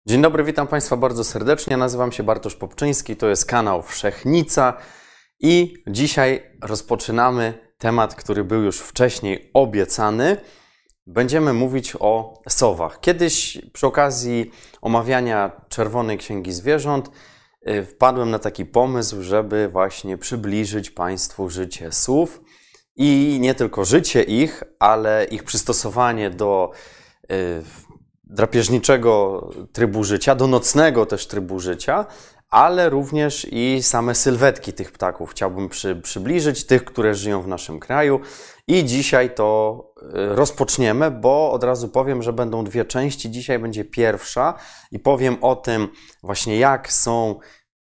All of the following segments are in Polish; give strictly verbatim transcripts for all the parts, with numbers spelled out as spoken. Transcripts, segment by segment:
Dzień dobry, witam Państwa bardzo serdecznie. Nazywam się Bartosz Popczyński, to jest kanał Wszechnica i dzisiaj rozpoczynamy temat, który był już wcześniej obiecany. Będziemy mówić o sowach. Kiedyś przy okazji omawiania Czerwonej Księgi Zwierząt wpadłem na taki pomysł, żeby właśnie przybliżyć Państwu życie sów i nie tylko życie ich, ale ich przystosowanie do drapieżniczego trybu życia, do nocnego też trybu życia, ale również i same sylwetki tych ptaków chciałbym przy, przybliżyć, tych, które żyją w naszym kraju. I dzisiaj to rozpoczniemy, bo od razu powiem, że będą dwie części. Dzisiaj będzie pierwsza i powiem o tym właśnie, jak są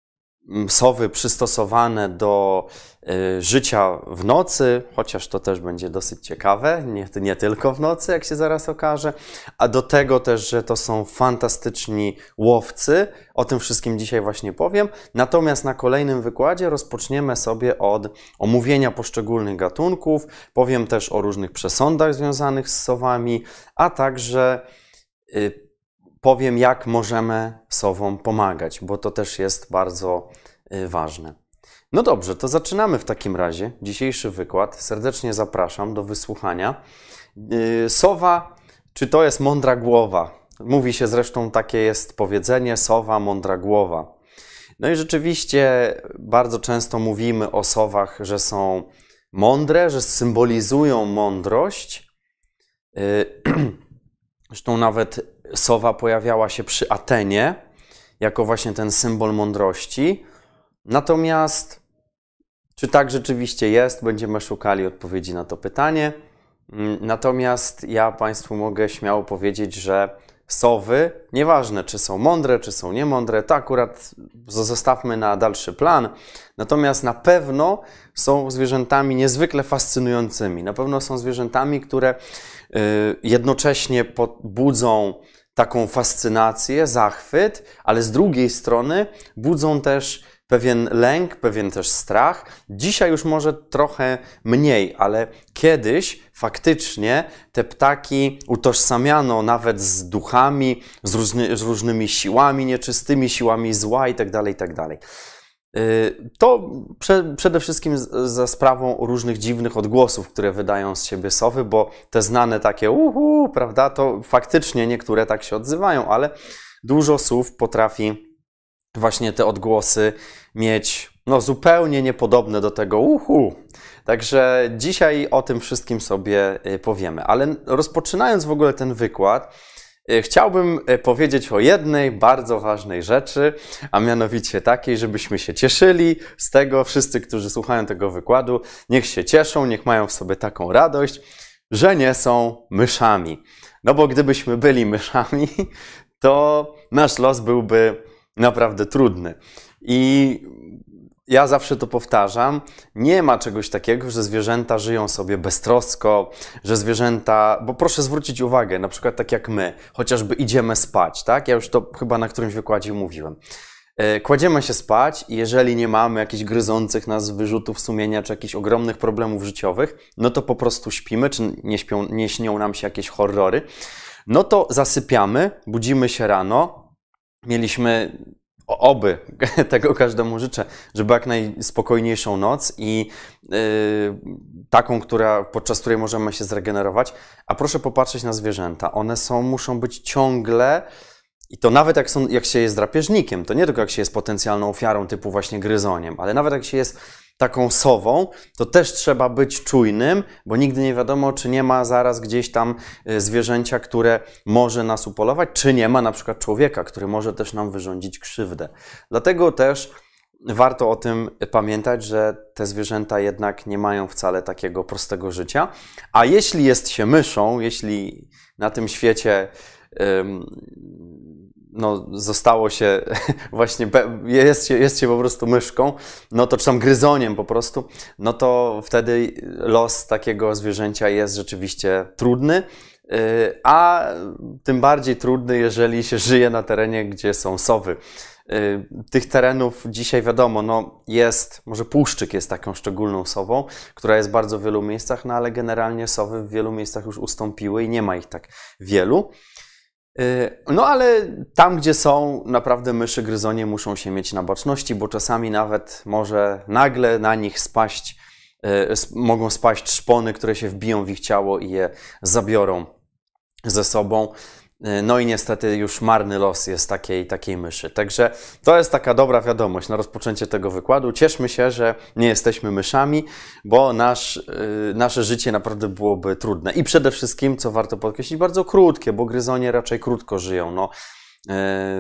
sowy przystosowane do y, życia w nocy, chociaż to też będzie dosyć ciekawe, nie, nie tylko w nocy, jak się zaraz okaże, a do tego też, że to są fantastyczni łowcy, o tym wszystkim dzisiaj właśnie powiem. Natomiast na kolejnym wykładzie rozpoczniemy sobie od omówienia poszczególnych gatunków, powiem też o różnych przesądach związanych z sowami, a także y, powiem, jak możemy sowom pomagać, bo to też jest bardzo y, ważne. No dobrze, to zaczynamy w takim razie dzisiejszy wykład. Serdecznie zapraszam do wysłuchania. Y, sowa, czy to jest mądra głowa? Mówi się zresztą, takie jest powiedzenie, sowa, mądra głowa. No i rzeczywiście bardzo często mówimy o sowach, że są mądre, że symbolizują mądrość. Y, Zresztą nawet sowa pojawiała się przy Atenie, jako właśnie ten symbol mądrości. Natomiast, czy tak rzeczywiście jest? Będziemy szukali odpowiedzi na to pytanie. Natomiast ja Państwu mogę śmiało powiedzieć, że sowy, nieważne czy są mądre, czy są niemądre, to akurat zostawmy na dalszy plan. Natomiast na pewno są zwierzętami niezwykle fascynującymi. Na pewno są zwierzętami, które jednocześnie budzą taką fascynację, zachwyt, ale z drugiej strony budzą też pewien lęk, pewien też strach. Dzisiaj już może trochę mniej, ale kiedyś faktycznie te ptaki utożsamiano nawet z duchami, z, różny, z różnymi siłami nieczystymi, siłami zła itd., itd. To prze, przede wszystkim za sprawą różnych dziwnych odgłosów, które wydają z siebie sowy, bo te znane takie uhu, prawda, to faktycznie niektóre tak się odzywają, ale dużo sów potrafi właśnie te odgłosy mieć no, zupełnie niepodobne do tego uhu. Także dzisiaj o tym wszystkim sobie powiemy. Ale rozpoczynając w ogóle ten wykład, chciałbym powiedzieć o jednej bardzo ważnej rzeczy, a mianowicie takiej, żebyśmy się cieszyli z tego, wszyscy, którzy słuchają tego wykładu, niech się cieszą, niech mają w sobie taką radość, że nie są myszami. No bo gdybyśmy byli myszami, to nasz los byłby naprawdę trudny. I ja zawsze to powtarzam, nie ma czegoś takiego, że zwierzęta żyją sobie beztrosko, że zwierzęta, bo proszę zwrócić uwagę, na przykład tak jak my, chociażby idziemy spać, tak? Ja już to chyba na którymś wykładzie mówiłem. Kładziemy się spać i jeżeli nie mamy jakichś gryzących nas wyrzutów sumienia, czy jakichś ogromnych problemów życiowych, no to po prostu śpimy, czy nie, śpią, nie śnią nam się jakieś horrory, no to zasypiamy, budzimy się rano, mieliśmy oby, tego każdemu życzę, żeby jak najspokojniejszą noc i yy, taką, która, podczas której możemy się zregenerować. A proszę popatrzeć na zwierzęta. One są, muszą być ciągle, i to nawet jak, są, jak się jest drapieżnikiem, to nie tylko jak się jest potencjalną ofiarą typu właśnie gryzoniem, ale nawet jak się jest taką sową, to też trzeba być czujnym, bo nigdy nie wiadomo, czy nie ma zaraz gdzieś tam zwierzęcia, które może nas upolować, czy nie ma na przykład człowieka, który może też nam wyrządzić krzywdę. Dlatego też warto o tym pamiętać, że te zwierzęta jednak nie mają wcale takiego prostego życia. A jeśli jest się myszą, jeśli na tym świecie ym, no, zostało się właśnie, jest się, jest się po prostu myszką, no to czy tam gryzoniem po prostu, no to wtedy los takiego zwierzęcia jest rzeczywiście trudny, a tym bardziej trudny, jeżeli się żyje na terenie, gdzie są sowy. Tych terenów dzisiaj wiadomo, no jest, może Puszczyk jest taką szczególną sową, która jest bardzo w wielu miejscach, no ale generalnie sowy w wielu miejscach już ustąpiły i nie ma ich tak wielu. No ale tam, gdzie są, naprawdę myszy gryzonie muszą się mieć na baczności, bo czasami nawet może nagle na nich spaść, mogą spaść szpony, które się wbiją w ich ciało i je zabiorą ze sobą. No i niestety już marny los jest takiej, takiej myszy. Także to jest taka dobra wiadomość na rozpoczęcie tego wykładu. Cieszmy się, że nie jesteśmy myszami, bo nasz, yy, nasze życie naprawdę byłoby trudne. I przede wszystkim, co warto podkreślić, bardzo krótkie, bo gryzonie raczej krótko żyją. No, yy,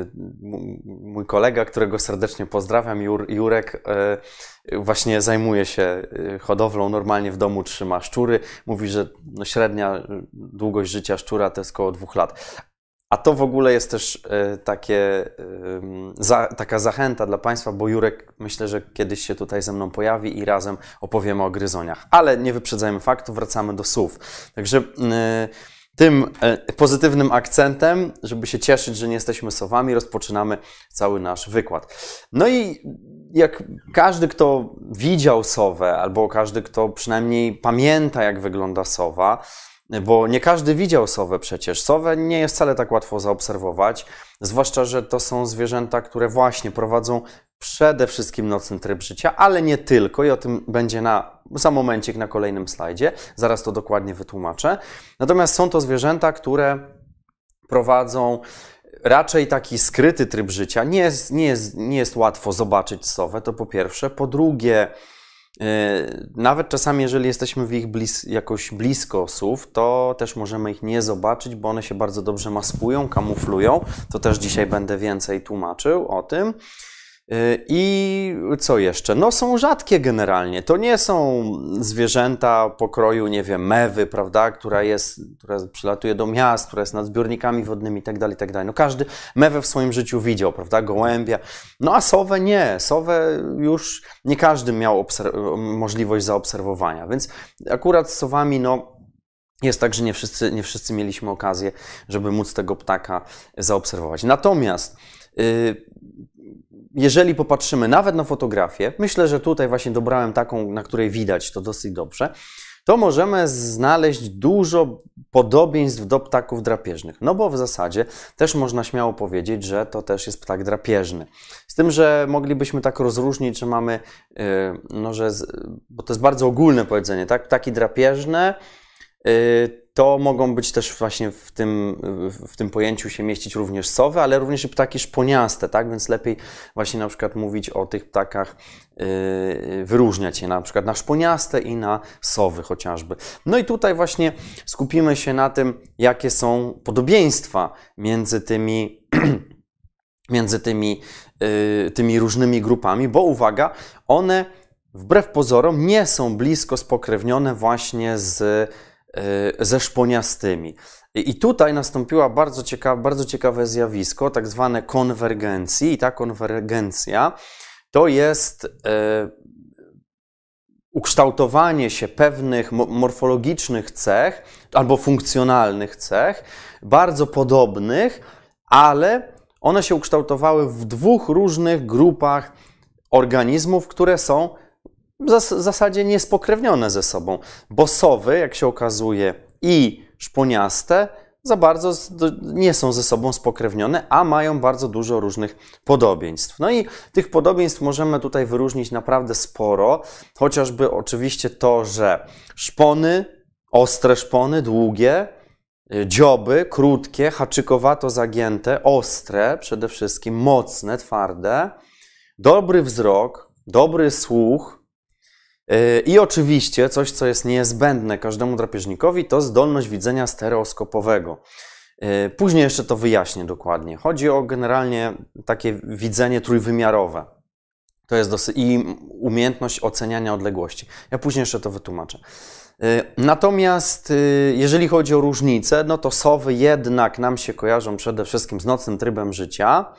mój kolega, którego serdecznie pozdrawiam, Jur, Jurek, yy, właśnie zajmuje się hodowlą, normalnie w domu trzyma szczury. Mówi, że no, średnia długość życia szczura to jest około dwóch lat. A to w ogóle jest też y, takie, y, za, taka zachęta dla Państwa, bo Jurek myślę, że kiedyś się tutaj ze mną pojawi i razem opowiemy o gryzoniach. Ale nie wyprzedzajmy faktów, wracamy do słów. Także y, tym y, pozytywnym akcentem, żeby się cieszyć, że nie jesteśmy sowami, rozpoczynamy cały nasz wykład. No i jak każdy, kto widział sowę, albo każdy, kto przynajmniej pamięta, jak wygląda sowa, bo nie każdy widział sowę przecież. Sowę nie jest wcale tak łatwo zaobserwować, zwłaszcza, że to są zwierzęta, które właśnie prowadzą przede wszystkim nocny tryb życia, ale nie tylko i o tym będzie na, za momencik na kolejnym slajdzie. Zaraz to dokładnie wytłumaczę. Natomiast są to zwierzęta, które prowadzą raczej taki skryty tryb życia. Nie jest, nie jest, nie jest łatwo zobaczyć sowę, to po pierwsze. Po drugie, nawet czasami, jeżeli jesteśmy w ich blis jakoś blisko sów, to też możemy ich nie zobaczyć, bo one się bardzo dobrze maskują, kamuflują. To też dzisiaj będę więcej tłumaczył o tym. I co jeszcze? No są rzadkie generalnie. To nie są zwierzęta pokroju, nie wiem, mewy, prawda, która jest, która przylatuje do miast, która jest nad zbiornikami wodnymi itd., itd. No każdy mewę w swoim życiu widział, prawda, gołębia. No a sowę nie. Sowę już nie każdy miał możliwość zaobserwowania, więc akurat z sowami, no jest tak, że nie wszyscy, nie wszyscy mieliśmy okazję, żeby móc tego ptaka zaobserwować. Natomiast yy, jeżeli popatrzymy nawet na fotografię, myślę, że tutaj właśnie dobrałem taką, na której widać to dosyć dobrze, to możemy znaleźć dużo podobieństw do ptaków drapieżnych. No bo w zasadzie też można śmiało powiedzieć, że to też jest ptak drapieżny. Z tym, że moglibyśmy tak rozróżnić, że mamy, no że, bo to jest bardzo ogólne powiedzenie, tak? Ptaki drapieżne, to mogą być też właśnie w tym, w tym pojęciu się mieścić również sowy, ale również i ptaki szponiaste, tak? Więc lepiej właśnie na przykład mówić o tych ptakach, yy, wyróżniać je na przykład na szponiaste i na sowy chociażby. No i tutaj właśnie skupimy się na tym, jakie są podobieństwa między tymi, między tymi, yy, tymi różnymi grupami, bo uwaga, one wbrew pozorom nie są blisko spokrewnione właśnie z ze szponiastymi. I tutaj nastąpiła bardzo ciekawe, bardzo ciekawe zjawisko, tak zwane konwergencji. I ta konwergencja to jest e, ukształtowanie się pewnych morfologicznych cech albo funkcjonalnych cech, bardzo podobnych, ale one się ukształtowały w dwóch różnych grupach organizmów, które są w zasadzie niespokrewnione ze sobą, bo sowy, jak się okazuje, i szponiaste za bardzo nie są ze sobą spokrewnione, a mają bardzo dużo różnych podobieństw. No i tych podobieństw możemy tutaj wyróżnić naprawdę sporo, chociażby oczywiście to, że szpony, ostre szpony, długie, dzioby, krótkie, haczykowato zagięte, ostre, przede wszystkim mocne, twarde, dobry wzrok, dobry słuch, i oczywiście coś, co jest niezbędne każdemu drapieżnikowi, to zdolność widzenia stereoskopowego. Później jeszcze to wyjaśnię dokładnie. Chodzi o generalnie takie widzenie trójwymiarowe. To jest dosyć i umiejętność oceniania odległości. Ja później jeszcze to wytłumaczę. Natomiast jeżeli chodzi o różnice, no to sowy jednak nam się kojarzą przede wszystkim z nocnym trybem życia.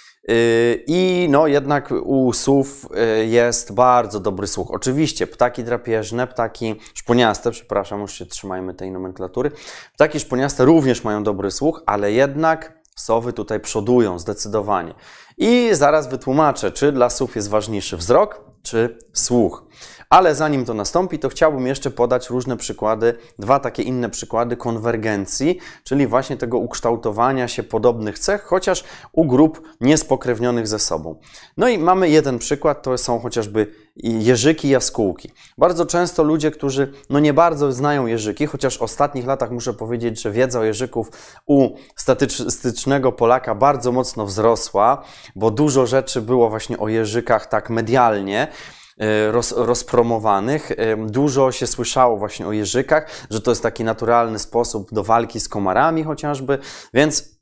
I no jednak u sów jest bardzo dobry słuch. Oczywiście ptaki drapieżne, ptaki szponiaste, przepraszam, już się trzymajmy tej nomenklatury. Ptaki szponiaste również mają dobry słuch, ale jednak sowy tutaj przodują zdecydowanie. I zaraz wytłumaczę, czy dla sów jest ważniejszy wzrok, czy słuch. Ale zanim to nastąpi, to chciałbym jeszcze podać różne przykłady, dwa takie inne przykłady konwergencji, czyli właśnie tego ukształtowania się podobnych cech, chociaż u grup niespokrewnionych ze sobą. No i mamy jeden przykład, to są chociażby jeżyki, jaskółki. Bardzo często ludzie, którzy no nie bardzo znają jeżyki, chociaż w ostatnich latach muszę powiedzieć, że wiedza o jeżyków u statystycznego Polaka bardzo mocno wzrosła, bo dużo rzeczy było właśnie o jeżykach tak medialnie, Roz, rozpromowanych. Dużo się słyszało właśnie o jeżykach, że to jest taki naturalny sposób do walki z komarami chociażby, więc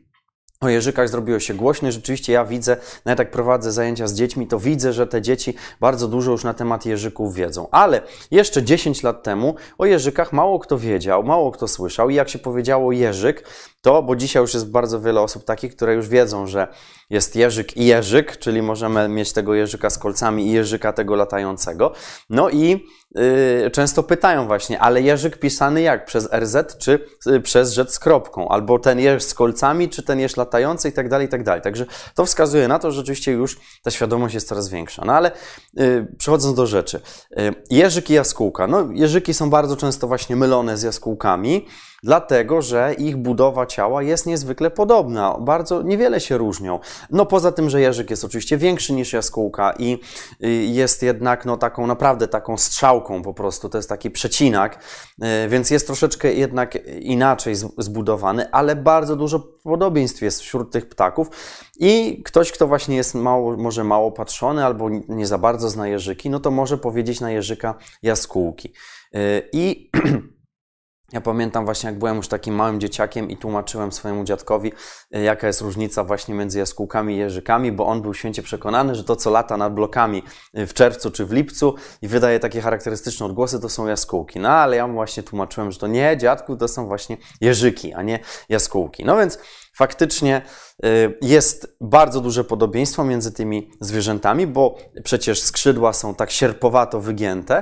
o jeżykach zrobiło się głośno. Rzeczywiście ja widzę, nawet jak prowadzę zajęcia z dziećmi, to widzę, że te dzieci bardzo dużo już na temat jeżyków wiedzą. Ale jeszcze dziesięć lat temu o jeżykach mało kto wiedział, mało kto słyszał i jak się powiedziało jeżyk, to, bo dzisiaj już jest bardzo wiele osób takich, które już wiedzą, że jest jeżyk i jeżyk, czyli możemy mieć tego jeżyka z kolcami i jeżyka tego latającego. No i yy, często pytają właśnie, ale jeżyk pisany jak? Przez R Z czy yy, przez rzecz z kropką? Albo ten jeż z kolcami, czy ten jeż latający i tak dalej, i tak dalej. Także to wskazuje na to, że rzeczywiście już ta świadomość jest coraz większa. No ale yy, przechodząc do rzeczy. Yy, jeżyk i jaskółka. No jeżyki są bardzo często właśnie mylone z jaskółkami, dlatego, że ich budowa ciała jest niezwykle podobna. Bardzo niewiele się różnią. No poza tym, że jeżyk jest oczywiście większy niż jaskółka i jest jednak no taką naprawdę taką strzałką po prostu. To jest taki przecinak, więc jest troszeczkę jednak inaczej zbudowany, ale bardzo dużo podobieństw jest wśród tych ptaków i ktoś, kto właśnie jest mało, może mało patrzony albo nie za bardzo zna jeżyki, no to może powiedzieć na jeżyka jaskółki. I ja pamiętam właśnie, jak byłem już takim małym dzieciakiem i tłumaczyłem swojemu dziadkowi, jaka jest różnica właśnie między jaskółkami i jeżykami, bo on był święcie przekonany, że to, co lata nad blokami w czerwcu czy w lipcu i wydaje takie charakterystyczne odgłosy, to są jaskółki. No ale ja mu właśnie tłumaczyłem, że to nie, dziadku, to są właśnie jeżyki, a nie jaskółki. No więc faktycznie jest bardzo duże podobieństwo między tymi zwierzętami, bo przecież skrzydła są tak sierpowato wygięte.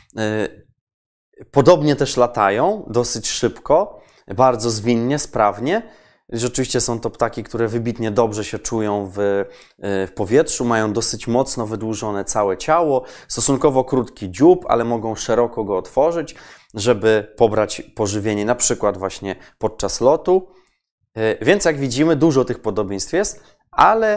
Podobnie też latają, dosyć szybko, bardzo zwinnie, sprawnie. Rzeczywiście są to ptaki, które wybitnie dobrze się czują w, w powietrzu, mają dosyć mocno wydłużone całe ciało, stosunkowo krótki dziób, ale mogą szeroko go otworzyć, żeby pobrać pożywienie, na przykład właśnie podczas lotu. Więc jak widzimy, dużo tych podobieństw jest, ale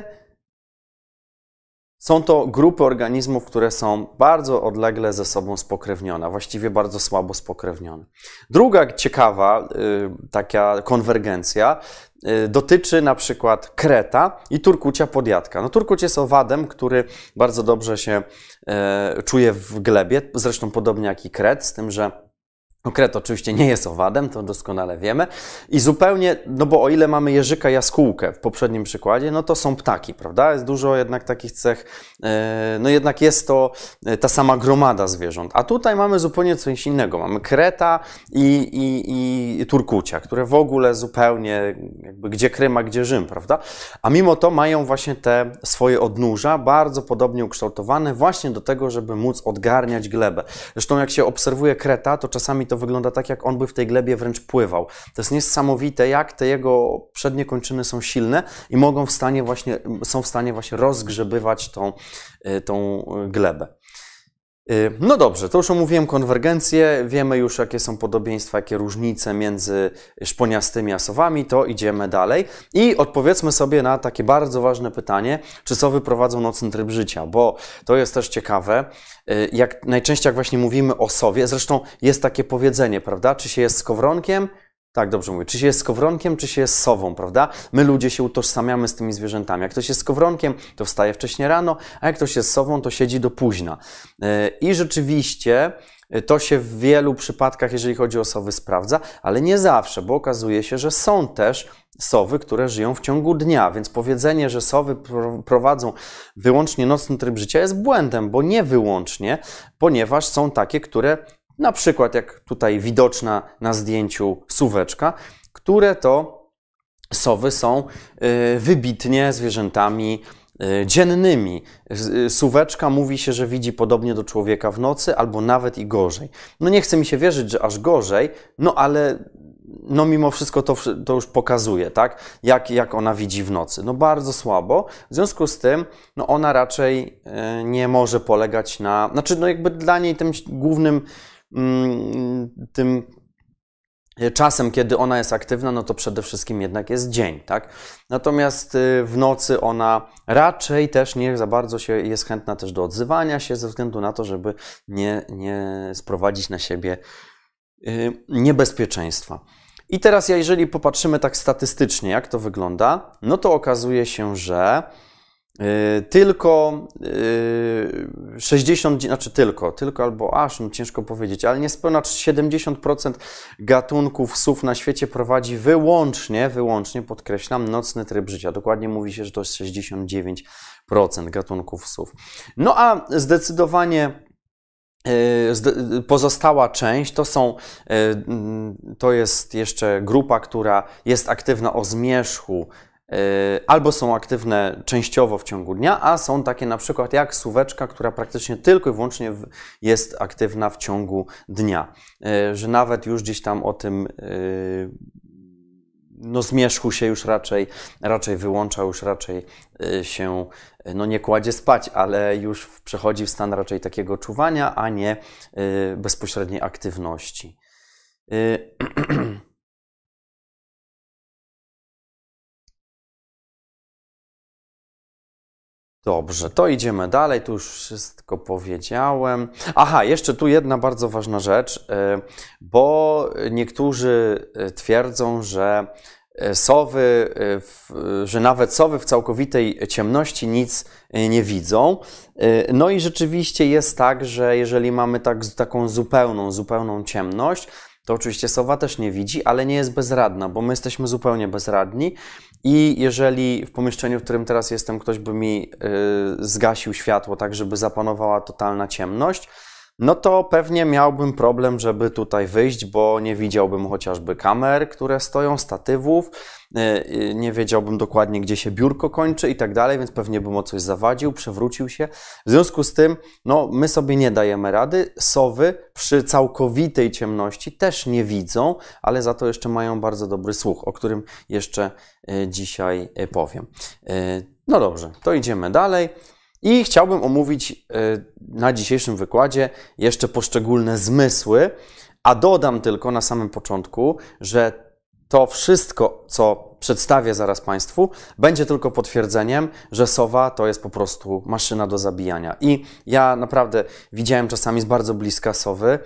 są to grupy organizmów, które są bardzo odlegle ze sobą spokrewnione, właściwie bardzo słabo spokrewnione. Druga ciekawa y, taka konwergencja y, dotyczy na przykład kreta i turkucia podjadka. No, turkuć jest owadem, który bardzo dobrze się y, czuje w glebie, zresztą podobnie jak i kret, z tym, że no, kret oczywiście nie jest owadem, to doskonale wiemy. I zupełnie, no bo o ile mamy jeżyka, jaskółkę w poprzednim przykładzie, no to są ptaki, prawda? Jest dużo jednak takich cech, no jednak jest to ta sama gromada zwierząt. A tutaj mamy zupełnie coś innego. Mamy kreta i, i, i turkucia, które w ogóle zupełnie jakby gdzie Krym, a gdzie Rzym, prawda? A mimo to mają właśnie te swoje odnóża bardzo podobnie ukształtowane właśnie do tego, żeby móc odgarniać glebę. Zresztą jak się obserwuje kreta, to czasami to wygląda tak, jak on by w tej glebie wręcz pływał. To jest niesamowite, jak te jego przednie kończyny są silne i mogą w stanie właśnie, są w stanie właśnie rozgrzebywać tą, tą glebę. No dobrze, to już omówiłem konwergencję, wiemy już, jakie są podobieństwa, jakie różnice między szponiastymi a sowami, to idziemy dalej i odpowiedzmy sobie na takie bardzo ważne pytanie, czy sowy prowadzą nocny tryb życia, bo to jest też ciekawe, jak najczęściej jak właśnie mówimy o sowie, zresztą jest takie powiedzenie, prawda, czy się jest skowronkiem, tak, dobrze mówię. Czy się jest skowronkiem, czy się jest sową, prawda? My ludzie się utożsamiamy z tymi zwierzętami. Jak ktoś jest skowronkiem, to wstaje wcześnie rano, a jak ktoś jest sową, to siedzi do późna. I rzeczywiście to się w wielu przypadkach, jeżeli chodzi o sowy, sprawdza, ale nie zawsze, bo okazuje się, że są też sowy, które żyją w ciągu dnia, więc powiedzenie, że sowy prowadzą wyłącznie nocny tryb życia jest błędem, bo nie wyłącznie, ponieważ są takie, które na przykład jak tutaj widoczna na zdjęciu suweczka, które to sowy są wybitnie zwierzętami dziennymi. Suweczka mówi się, że widzi podobnie do człowieka w nocy albo nawet i gorzej. No nie chce mi się wierzyć, że aż gorzej, no ale no mimo wszystko to, to już pokazuje, tak? Jak, jak ona widzi w nocy. No bardzo słabo. W związku z tym, no ona raczej nie może polegać na... Znaczy, no jakby dla niej tym głównym tym czasem, kiedy ona jest aktywna, no to przede wszystkim jednak jest dzień, tak? Natomiast w nocy ona raczej też nie za bardzo się jest chętna też do odzywania się, ze względu na to, żeby nie, nie sprowadzić na siebie niebezpieczeństwa. I teraz, jeżeli popatrzymy tak statystycznie, jak to wygląda, no to okazuje się, że tylko sześćdziesiąt, znaczy tylko, tylko albo aż, no ciężko powiedzieć, ale niespełna siedemdziesiąt procent gatunków ssów na świecie prowadzi wyłącznie, wyłącznie, podkreślam, nocny tryb życia. Dokładnie mówi się, że to jest sześćdziesiąt dziewięć procent gatunków ssów. No a zdecydowanie pozostała część to są, to jest jeszcze grupa, która jest aktywna o zmierzchu, albo są aktywne częściowo w ciągu dnia, a są takie na przykład jak suweczka, która praktycznie tylko i wyłącznie jest aktywna w ciągu dnia. Że nawet już gdzieś tam o tym no, zmierzchu się już raczej, raczej wyłącza, już raczej się no, nie kładzie spać, ale już przechodzi w stan raczej takiego czuwania, a nie bezpośredniej aktywności. Dobrze, to idziemy dalej, tu już wszystko powiedziałem. Aha, jeszcze tu jedna bardzo ważna rzecz, bo niektórzy twierdzą, że sowy, że nawet sowy w całkowitej ciemności nic nie widzą. No i rzeczywiście jest tak, że jeżeli mamy tak, taką zupełną, zupełną ciemność, to oczywiście sowa też nie widzi, ale nie jest bezradna, bo my jesteśmy zupełnie bezradni i jeżeli w pomieszczeniu, w którym teraz jestem, ktoś by mi yy, zgasił światło tak, żeby zapanowała totalna ciemność, no to pewnie miałbym problem, żeby tutaj wyjść, bo nie widziałbym chociażby kamer, które stoją, statywów, nie wiedziałbym dokładnie, gdzie się biurko kończy i tak dalej, więc pewnie bym o coś zawadził, przewrócił się. W związku z tym, no, my sobie nie dajemy rady. Sowy przy całkowitej ciemności też nie widzą, ale za to jeszcze mają bardzo dobry słuch, o którym jeszcze dzisiaj powiem. No dobrze, to idziemy dalej. I chciałbym omówić na dzisiejszym wykładzie jeszcze poszczególne zmysły, a dodam tylko na samym początku, że to wszystko, co przedstawię zaraz Państwu, będzie tylko potwierdzeniem, że sowa to jest po prostu maszyna do zabijania. I ja naprawdę widziałem czasami z bardzo bliska sowy.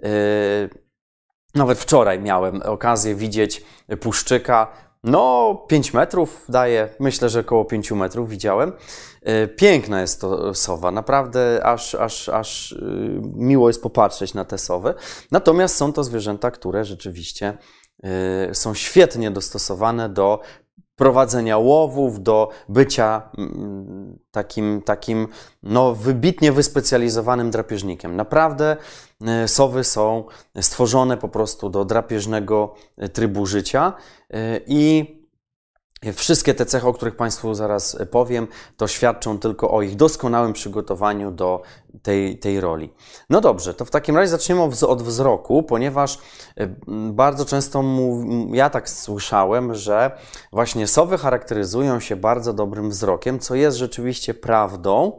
Nawet wczoraj miałem okazję widzieć puszczyka. No, pięć metrów daje, myślę, że około pięciu metrów widziałem. Piękna jest to sowa, naprawdę aż, aż, aż miło jest popatrzeć na te sowy. Natomiast są to zwierzęta, które rzeczywiście są świetnie dostosowane do prowadzenia łowów, do bycia takim, takim no, wybitnie wyspecjalizowanym drapieżnikiem. Naprawdę sowy są stworzone po prostu do drapieżnego trybu życia i wszystkie te cechy, o których Państwu zaraz powiem, to świadczą tylko o ich doskonałym przygotowaniu do tej, tej roli. No dobrze, to w takim razie zaczniemy od wzroku, ponieważ bardzo często ja tak słyszałem, że właśnie sowy charakteryzują się bardzo dobrym wzrokiem, co jest rzeczywiście prawdą.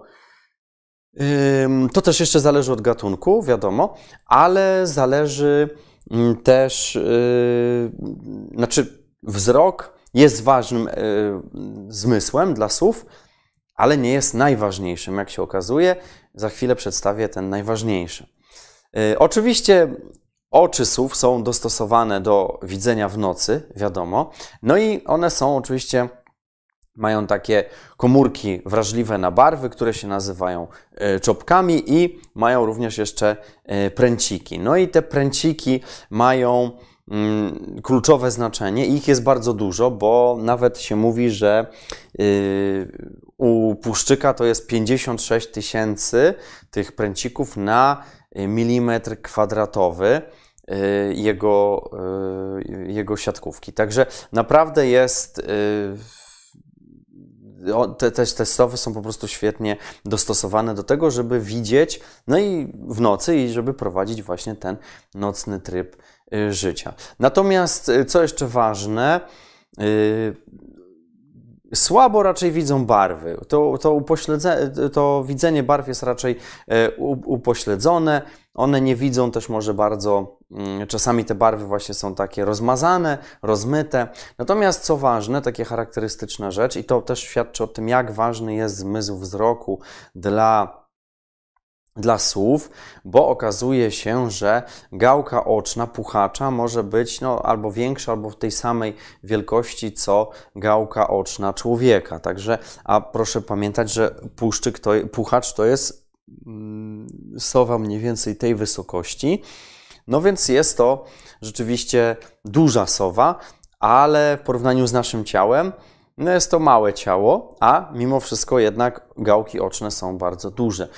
To też jeszcze zależy od gatunku, wiadomo, ale zależy też, znaczy wzrok jest ważnym y, zmysłem dla sów, ale nie jest najważniejszym, jak się okazuje. Za chwilę przedstawię ten najważniejszy. Y, oczywiście oczy sów są dostosowane do widzenia w nocy, wiadomo. No i one są oczywiście, mają takie komórki wrażliwe na barwy, które się nazywają y, czopkami i mają również jeszcze y, pręciki. No i te pręciki mają kluczowe znaczenie. Ich jest bardzo dużo, bo nawet się mówi, że u puszczyka to jest pięćdziesiąt sześć tysięcy tych pręcików na milimetr kwadratowy jego, jego siatkówki. Także naprawdę jest... Te, te, te sowy są po prostu świetnie dostosowane do tego, żeby widzieć, no i w nocy, i żeby prowadzić właśnie ten nocny tryb życia. Natomiast, co jeszcze ważne, słabo raczej widzą barwy. To, to, upośledze, to widzenie barw jest raczej upośledzone. One nie widzą też może bardzo, czasami te barwy właśnie są takie rozmazane, rozmyte. Natomiast co ważne, takie charakterystyczna rzecz, i to też świadczy o tym, jak ważny jest zmysł wzroku dla dla słów, bo okazuje się, że gałka oczna puchacza może być no, albo większa, albo w tej samej wielkości, co gałka oczna człowieka. Także, a proszę pamiętać, że puszczyk to, puchacz to jest mm, sowa mniej więcej tej wysokości. No więc jest to rzeczywiście duża sowa, ale w porównaniu z naszym ciałem, no jest to małe ciało, a mimo wszystko jednak gałki oczne są bardzo duże.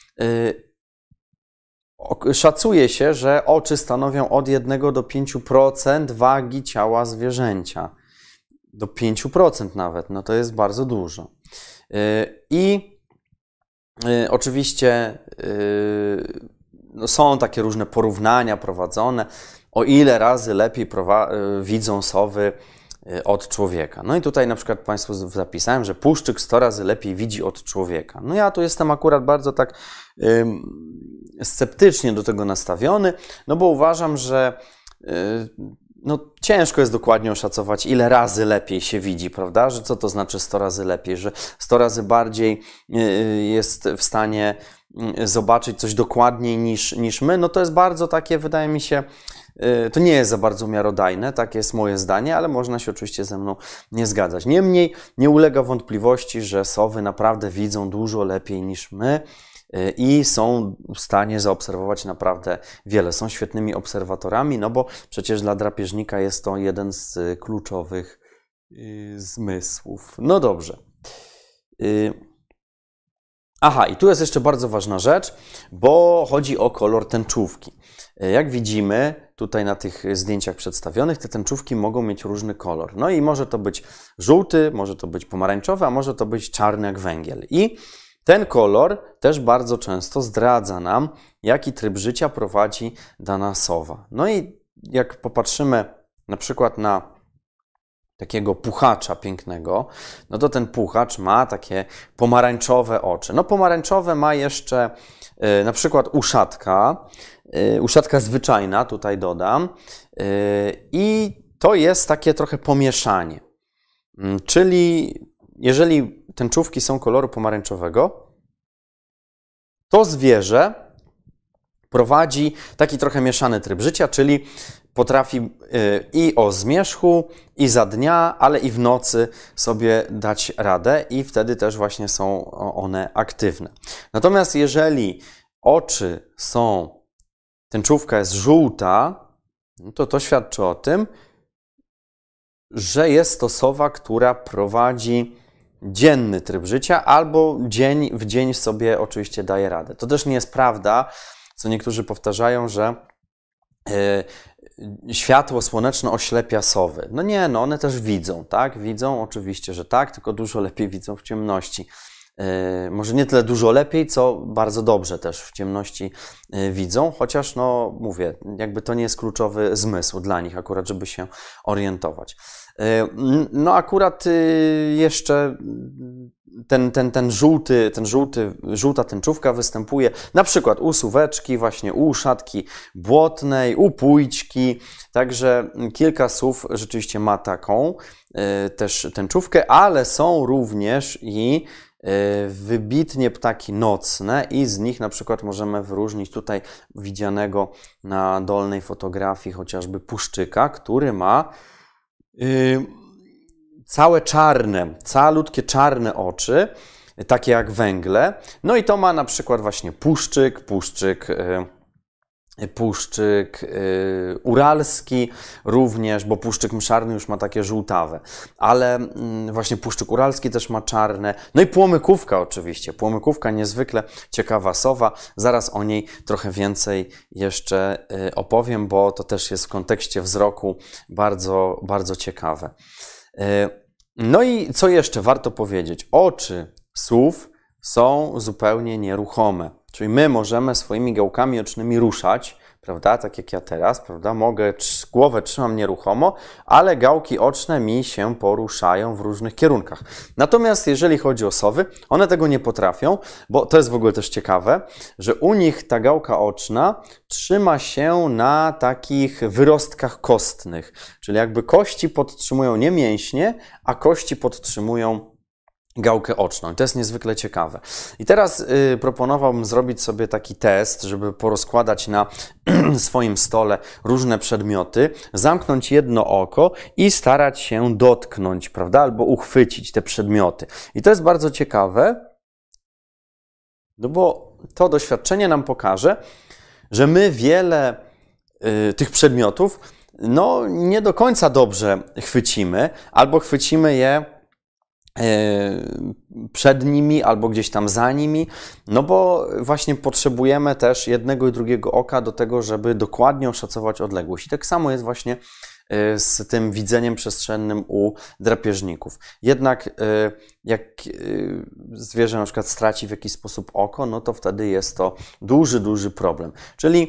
Szacuje się, że oczy stanowią od jednego do pięciu procent wagi ciała zwierzęcia. Do pięciu procent nawet, no to jest bardzo dużo. I oczywiście no są takie różne porównania prowadzone, o ile razy lepiej widzą sowy od człowieka. No i tutaj na przykład Państwu zapisałem, że puszczyk sto razy lepiej widzi od człowieka. No ja tu jestem akurat bardzo tak y, sceptycznie do tego nastawiony, no bo uważam, że y, no, ciężko jest dokładnie oszacować, ile razy lepiej się widzi, prawda? Że co to znaczy sto razy lepiej? Że sto razy bardziej y, jest w stanie y, zobaczyć coś dokładniej niż, niż my. No to jest bardzo takie, wydaje mi się, to nie jest za bardzo miarodajne, takie jest moje zdanie, ale można się oczywiście ze mną nie zgadzać. Niemniej nie ulega wątpliwości, że sowy naprawdę widzą dużo lepiej niż my i są w stanie zaobserwować naprawdę wiele. Są świetnymi obserwatorami, no bo przecież dla drapieżnika jest to jeden z kluczowych zmysłów. No dobrze. Aha, i tu jest jeszcze bardzo ważna rzecz, bo chodzi o kolor tęczówki. Jak widzimy tutaj na tych zdjęciach przedstawionych, te tęczówki mogą mieć różny kolor. No i może to być żółty, może to być pomarańczowy, a może to być czarny jak węgiel. I ten kolor też bardzo często zdradza nam, jaki tryb życia prowadzi dana sowa. No i jak popatrzymy na przykład na takiego puchacza pięknego, no to ten puchacz ma takie pomarańczowe oczy. No pomarańczowe ma jeszcze y, na przykład uszatka, y, uszatka zwyczajna, tutaj dodam, y, i to jest takie trochę pomieszanie. Y, czyli jeżeli tęczówki są koloru pomarańczowego, to zwierzę prowadzi taki trochę mieszany tryb życia, czyli potrafi i o zmierzchu, i za dnia, ale i w nocy sobie dać radę i wtedy też właśnie są one aktywne. Natomiast jeżeli oczy są, tęczówka jest żółta, to to świadczy o tym, że jest to sowa, która prowadzi dzienny tryb życia albo dzień w dzień sobie oczywiście daje radę. To też nie jest prawda, co niektórzy powtarzają, że yy, światło słoneczne oślepia sowy. No nie, no one też widzą, tak? Widzą, oczywiście, że tak, tylko dużo lepiej widzą w ciemności. Yy, może nie tyle dużo lepiej, co bardzo dobrze też w ciemności yy, widzą, chociaż no mówię, jakby to nie jest kluczowy zmysł dla nich akurat, żeby się orientować. Yy, no akurat yy, jeszcze ten, ten, ten żółty, ten żółty, żółta tęczówka występuje na przykład u suweczki, właśnie u szatki błotnej, u pójczki, także kilka słów rzeczywiście ma taką yy, też tęczówkę, ale są również i wybitnie ptaki nocne i z nich na przykład możemy wyróżnić tutaj widzianego na dolnej fotografii chociażby puszczyka, który ma yy, całe czarne, calutkie czarne oczy, takie jak węgle. No i to ma na przykład właśnie puszczyk, puszczyk yy, puszczyk yy, uralski również, bo puszczyk mszarny już ma takie żółtawe, ale yy, właśnie puszczyk uralski też ma czarne. No i płomykówka oczywiście. Płomykówka niezwykle ciekawa sowa. Zaraz o niej trochę więcej jeszcze yy, opowiem, bo to też jest w kontekście wzroku bardzo, bardzo ciekawe. Yy, no i co jeszcze warto powiedzieć? Oczy słów są zupełnie nieruchome. Czyli my możemy swoimi gałkami ocznymi ruszać prawda, tak jak ja teraz, prawda, mogę, głowę trzymam nieruchomo, ale gałki oczne mi się poruszają w różnych kierunkach. Natomiast jeżeli chodzi o sowy, one tego nie potrafią, bo to jest w ogóle też ciekawe, że u nich ta gałka oczna trzyma się na takich wyrostkach kostnych, czyli jakby kości podtrzymują nie mięśnie, a kości podtrzymują gałkę oczną. I to jest niezwykle ciekawe. I teraz y, proponowałbym zrobić sobie taki test, żeby porozkładać na swoim stole różne przedmioty, zamknąć jedno oko i starać się dotknąć, prawda, albo uchwycić te przedmioty. I to jest bardzo ciekawe, no bo to doświadczenie nam pokaże, że my wiele y, tych przedmiotów no, nie do końca dobrze chwycimy, albo chwycimy je przed nimi albo gdzieś tam za nimi, no bo właśnie potrzebujemy też jednego i drugiego oka do tego, żeby dokładnie oszacować odległość. I tak samo jest właśnie z tym widzeniem przestrzennym u drapieżników. Jednak jak zwierzę na przykład straci w jakiś sposób oko, no to wtedy jest to duży, duży problem. Czyli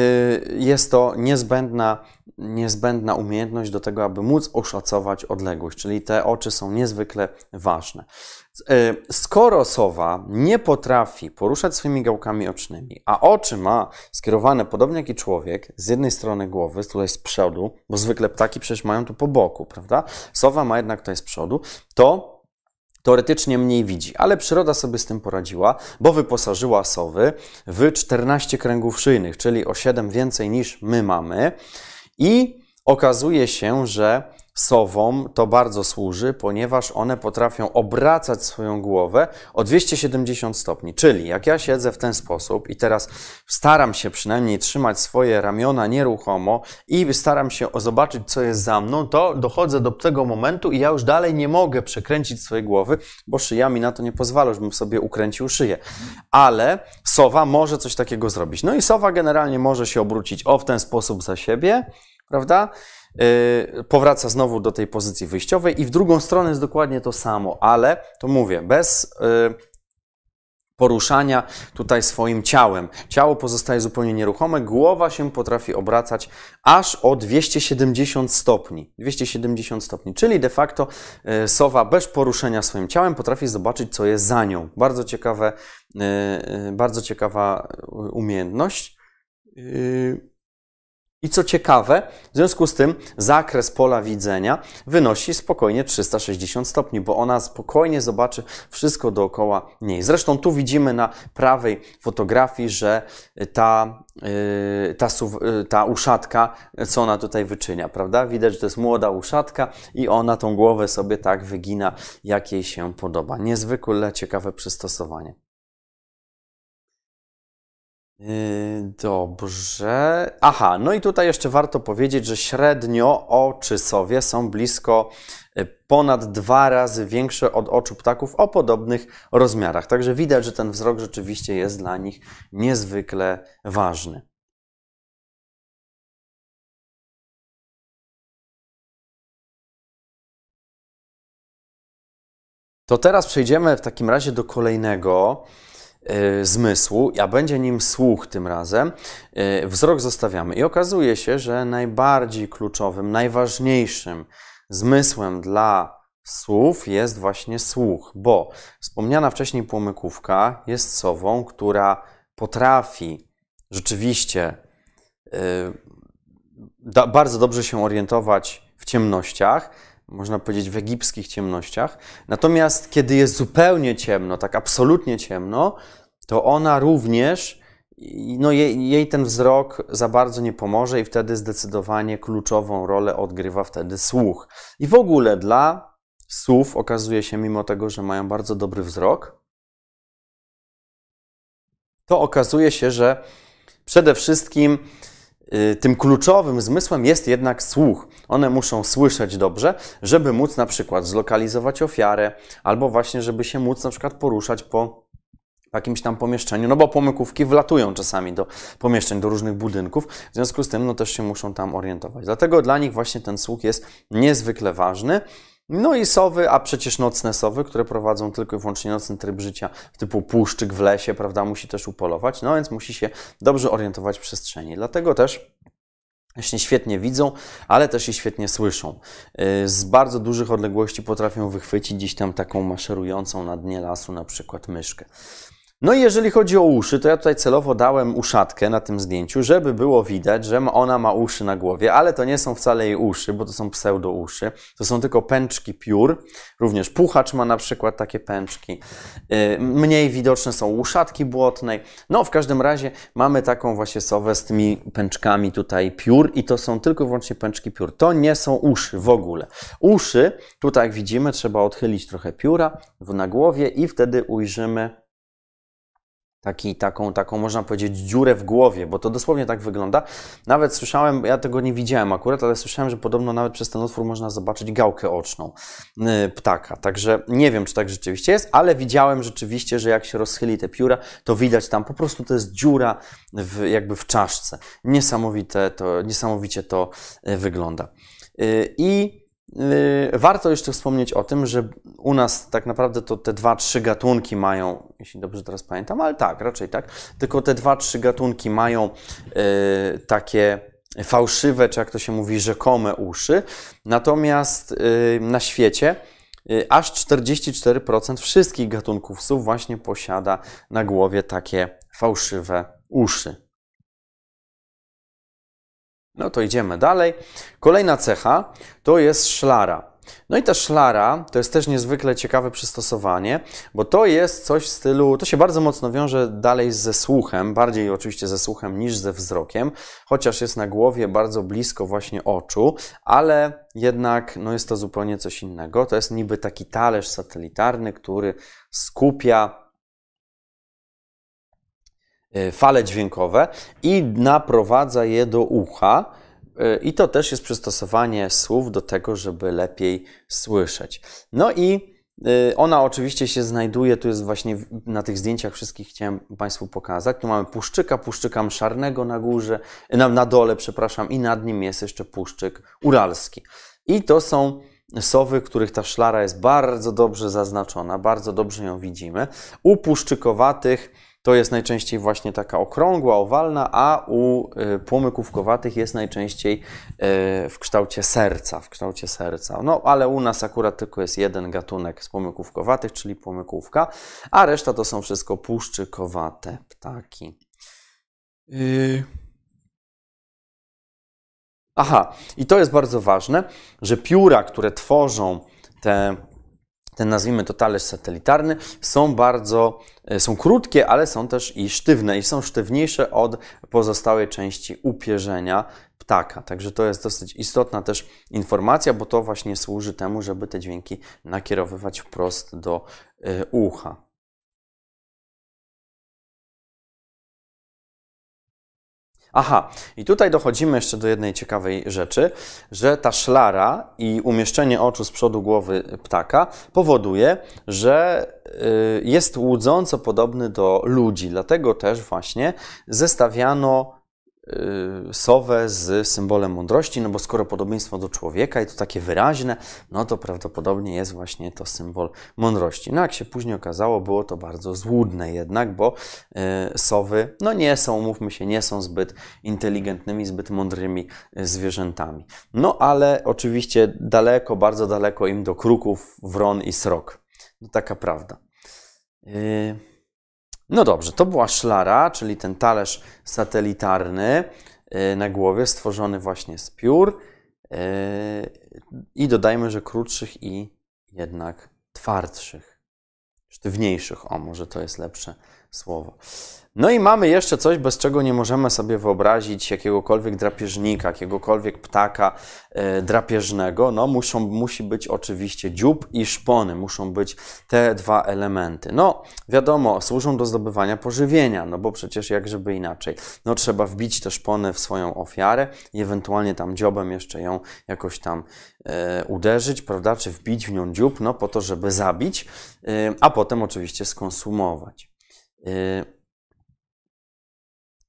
jest to niezbędna, niezbędna umiejętność do tego, aby móc oszacować odległość, czyli te oczy są niezwykle ważne. Skoro sowa nie potrafi poruszać swoimi gałkami ocznymi, a oczy ma skierowane podobnie jak i człowiek, z jednej strony głowy, tutaj z przodu, bo zwykle ptaki przecież mają tu po boku, prawda? Sowa ma jednak tutaj z przodu, to teoretycznie mniej widzi, ale przyroda sobie z tym poradziła, bo wyposażyła sowy w czternaście kręgów szyjnych, czyli o siedem więcej niż my mamy. I okazuje się, że sowom to bardzo służy, ponieważ one potrafią obracać swoją głowę o dwieście siedemdziesiąt stopni. Czyli jak ja siedzę w ten sposób i teraz staram się przynajmniej trzymać swoje ramiona nieruchomo i staram się zobaczyć, co jest za mną, to dochodzę do tego momentu i ja już dalej nie mogę przekręcić swojej głowy, bo szyja mi na to nie pozwala, żebym sobie ukręcił szyję. Ale sowa może coś takiego zrobić. No i sowa generalnie może się obrócić o w ten sposób za siebie, prawda? Yy, powraca znowu do tej pozycji wyjściowej i w drugą stronę jest dokładnie to samo, ale to mówię, bez yy, poruszania tutaj swoim ciałem. Ciało pozostaje zupełnie nieruchome, głowa się potrafi obracać aż o dwieście siedemdziesiąt stopni. dwieście siedemdziesiąt stopni, czyli de facto yy, sowa bez poruszenia swoim ciałem potrafi zobaczyć, co jest za nią. Bardzo ciekawe, yy, yy, bardzo ciekawa umiejętność. Yy. I co ciekawe, w związku z tym zakres pola widzenia wynosi spokojnie trzysta sześćdziesiąt stopni, bo ona spokojnie zobaczy wszystko dookoła niej. Zresztą tu widzimy na prawej fotografii, że ta, yy, ta, ta uszatka, co ona tutaj wyczynia, prawda? Widać, że to jest młoda uszatka i ona tą głowę sobie tak wygina, jak jej się podoba. Niezwykle ciekawe przystosowanie. Dobrze. Aha, no i tutaj jeszcze warto powiedzieć, że średnio oczy sowie są blisko ponad dwa razy większe od oczu ptaków o podobnych rozmiarach. Także widać, że ten wzrok rzeczywiście jest dla nich niezwykle ważny. To teraz przejdziemy w takim razie do kolejnego zmysłu, a będzie nim słuch tym razem. Wzrok zostawiamy i okazuje się, że najbardziej kluczowym, najważniejszym zmysłem dla słów jest właśnie słuch, bo wspomniana wcześniej płomykówka jest sową, która potrafi rzeczywiście yy, bardzo dobrze się orientować w ciemnościach, można powiedzieć w egipskich ciemnościach. Natomiast kiedy jest zupełnie ciemno, tak absolutnie ciemno, to ona również, no jej, jej ten wzrok za bardzo nie pomoże i wtedy zdecydowanie kluczową rolę odgrywa wtedy słuch. I w ogóle dla słów okazuje się, mimo tego, że mają bardzo dobry wzrok, to okazuje się, że przede wszystkim tym kluczowym zmysłem jest jednak słuch. One muszą słyszeć dobrze, żeby móc na przykład zlokalizować ofiarę, albo właśnie, żeby się móc na przykład poruszać po jakimś tam pomieszczeniu, no bo płomykówki wlatują czasami do pomieszczeń, do różnych budynków, w związku z tym no też się muszą tam orientować. Dlatego dla nich właśnie ten słuch jest niezwykle ważny No i sowy, a przecież nocne sowy, które prowadzą tylko i wyłącznie nocny tryb życia, typu puszczyk w lesie, prawda, musi też upolować, no więc musi się dobrze orientować w przestrzeni. Dlatego też właśnie świetnie widzą, ale też i świetnie słyszą. Z bardzo dużych odległości potrafią wychwycić gdzieś tam taką maszerującą na dnie lasu na przykład myszkę. No i jeżeli chodzi o uszy, to ja tutaj celowo dałem uszatkę na tym zdjęciu, żeby było widać, że ona ma uszy na głowie, ale to nie są wcale jej uszy, bo to są pseudouszy. To są tylko pęczki piór. Również puchacz ma na przykład takie pęczki. Mniej widoczne są uszatki błotnej. No w każdym razie mamy taką właśnie sowę z tymi pęczkami tutaj piór i to są tylko i wyłącznie pęczki piór. To nie są uszy w ogóle. Uszy, tutaj jak widzimy, trzeba odchylić trochę pióra na głowie i wtedy ujrzymy Taki, taką, taką, można powiedzieć, dziurę w głowie, bo to dosłownie tak wygląda. Nawet słyszałem, ja tego nie widziałem akurat, ale słyszałem, że podobno nawet przez ten otwór można zobaczyć gałkę oczną ptaka. Także nie wiem, czy tak rzeczywiście jest, ale widziałem rzeczywiście, że jak się rozchyli te pióra, to widać tam po prostu to jest dziura w, jakby w czaszce. Niesamowite to, niesamowicie to wygląda. I warto jeszcze wspomnieć o tym, że u nas tak naprawdę to te dwa, trzy gatunki mają, jeśli dobrze teraz pamiętam, ale tak, raczej tak, tylko te dwa, trzy gatunki mają y, takie fałszywe, czy jak to się mówi, rzekome uszy. Natomiast y, na świecie y, aż czterdzieści cztery procent wszystkich gatunków psów właśnie posiada na głowie takie fałszywe uszy. No to idziemy dalej. Kolejna cecha to jest szlara. No i ta szlara to jest też niezwykle ciekawe przystosowanie, bo to jest coś w stylu, to się bardzo mocno wiąże dalej ze słuchem, bardziej oczywiście ze słuchem niż ze wzrokiem, chociaż jest na głowie bardzo blisko właśnie oczu, ale jednak no jest to zupełnie coś innego. To jest niby taki talerz satelitarny, który skupia fale dźwiękowe i naprowadza je do ucha. I to też jest przystosowanie słów do tego, żeby lepiej słyszeć. No i ona oczywiście się znajduje, tu jest właśnie na tych zdjęciach wszystkich chciałem Państwu pokazać. Tu mamy puszczyka, puszczyka mszarnego na górze, na, na dole, przepraszam, i nad nim jest jeszcze puszczyk uralski. I to są sowy, których ta szlara jest bardzo dobrze zaznaczona, bardzo dobrze ją widzimy. U puszczykowatych to jest najczęściej właśnie taka okrągła, owalna, a u płomykówkowatych jest najczęściej w kształcie serca, w kształcie serca. No, ale u nas akurat tylko jest jeden gatunek z płomykówkowatych, czyli płomykówka, a reszta to są wszystko puszczykowate ptaki. Yy... Aha, i to jest bardzo ważne, że pióra, które tworzą te ten nazwijmy to talerz satelitarny, są bardzo, są krótkie, ale są też i sztywne i są sztywniejsze od pozostałej części upierzenia ptaka. Także to jest dosyć istotna też informacja, bo to właśnie służy temu, żeby te dźwięki nakierowywać wprost do y, ucha. Aha, i tutaj dochodzimy jeszcze do jednej ciekawej rzeczy, że ta szlara i umieszczenie oczu z przodu głowy ptaka powoduje, że jest łudząco podobny do ludzi. Dlatego też właśnie zestawiano sowę z symbolem mądrości, no bo skoro podobieństwo do człowieka i to takie wyraźne, no to prawdopodobnie jest właśnie to symbol mądrości. No jak się później okazało, było to bardzo złudne jednak, bo y, sowy, no nie są, mówmy się, nie są zbyt inteligentnymi, zbyt mądrymi zwierzętami. No ale oczywiście daleko, bardzo daleko im do kruków, wron i srok. No taka prawda. Y No dobrze, to była szlara, czyli ten talerz satelitarny na głowie, stworzony właśnie z piór. I dodajmy, że krótszych i jednak twardszych, sztywniejszych. O, może to jest lepsze słowo. No i mamy jeszcze coś, bez czego nie możemy sobie wyobrazić jakiegokolwiek drapieżnika, jakiegokolwiek ptaka e, drapieżnego. No muszą, musi być oczywiście dziób i szpony, muszą być te dwa elementy. No wiadomo, służą do zdobywania pożywienia, no bo przecież jak żeby inaczej. No trzeba wbić te szpony w swoją ofiarę i ewentualnie tam dziobem jeszcze ją jakoś tam e, uderzyć, prawda, czy wbić w nią dziób, no po to, żeby zabić, e, a potem oczywiście skonsumować. E,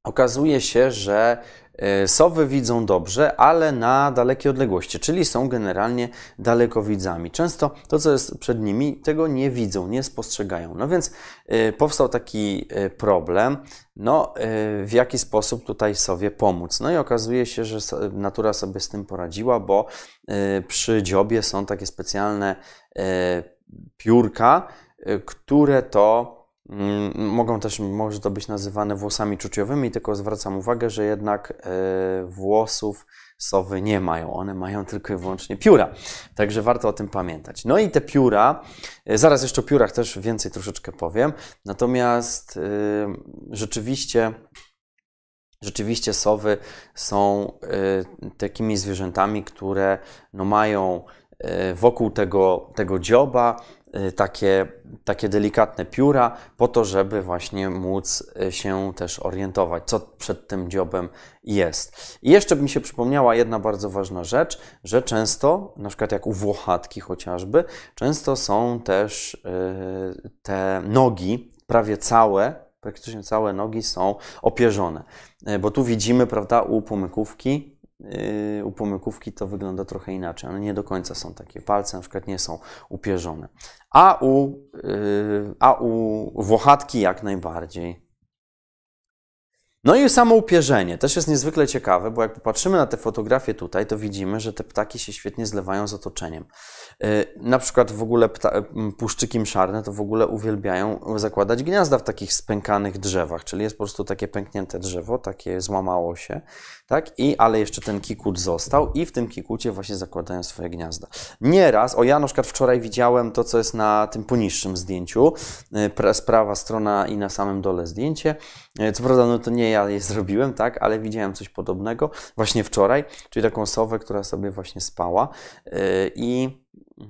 okazuje się, że sowy widzą dobrze, ale na dalekie odległości, czyli są generalnie dalekowidzami. Często to, co jest przed nimi, tego nie widzą, nie spostrzegają. No więc y, powstał taki y, problem, no y, w jaki sposób tutaj sowie pomóc. No i okazuje się, że so, natura sobie z tym poradziła, bo y, przy dziobie są takie specjalne y, piórka, y, które to mogą też, może to być nazywane włosami czuciowymi, tylko zwracam uwagę, że jednak e, włosów sowy nie mają. One mają tylko i wyłącznie pióra. Także warto o tym pamiętać. No i te pióra, e, zaraz jeszcze o piórach też więcej troszeczkę powiem, natomiast e, rzeczywiście Rzeczywiście sowy są e, takimi zwierzętami, które no, mają e, wokół tego, tego dzioba Takie, takie delikatne pióra po to, żeby właśnie móc się też orientować, co przed tym dziobem jest. I jeszcze mi się przypomniała jedna bardzo ważna rzecz, że często, na przykład jak u włochatki chociażby, często są też yy, te nogi prawie całe, praktycznie całe nogi są opierzone. Yy, bo tu widzimy, prawda, u pomykówki, Yy, u pomykówki to wygląda trochę inaczej. One nie do końca są takie. Palce na przykład nie są upierzone. A u, yy, a u włochatki jak najbardziej. No i samo upierzenie też jest niezwykle ciekawe, bo jak popatrzymy na te fotografie tutaj, to widzimy, że te ptaki się świetnie zlewają z otoczeniem. Na przykład w ogóle pta, puszczyki mszarne to w ogóle uwielbiają zakładać gniazda w takich spękanych drzewach, czyli jest po prostu takie pęknięte drzewo, takie złamało się, tak? I, ale jeszcze ten kikut został i w tym kikucie właśnie zakładają swoje gniazda. Nieraz, o ja na przykład wczoraj widziałem to, co jest na tym poniższym zdjęciu, prawa strona i na samym dole zdjęcie. Co prawda, no to nie ja je zrobiłem, tak, ale widziałem coś podobnego właśnie wczoraj, czyli taką sowę, która sobie właśnie spała i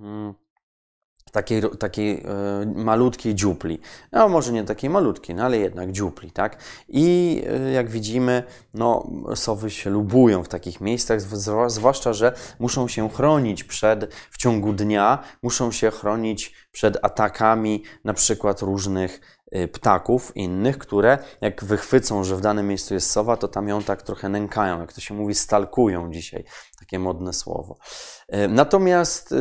w takiej, takiej malutkiej dziupli. No może nie takiej malutkiej, no ale jednak dziupli, tak. I jak widzimy, no sowy się lubują w takich miejscach, zwłaszcza, że muszą się chronić przed, w ciągu dnia, muszą się chronić przed atakami na przykład różnych ptaków innych, które jak wychwycą, że w danym miejscu jest sowa, to tam ją tak trochę nękają, jak to się mówi, stalkują dzisiaj, takie modne słowo. Natomiast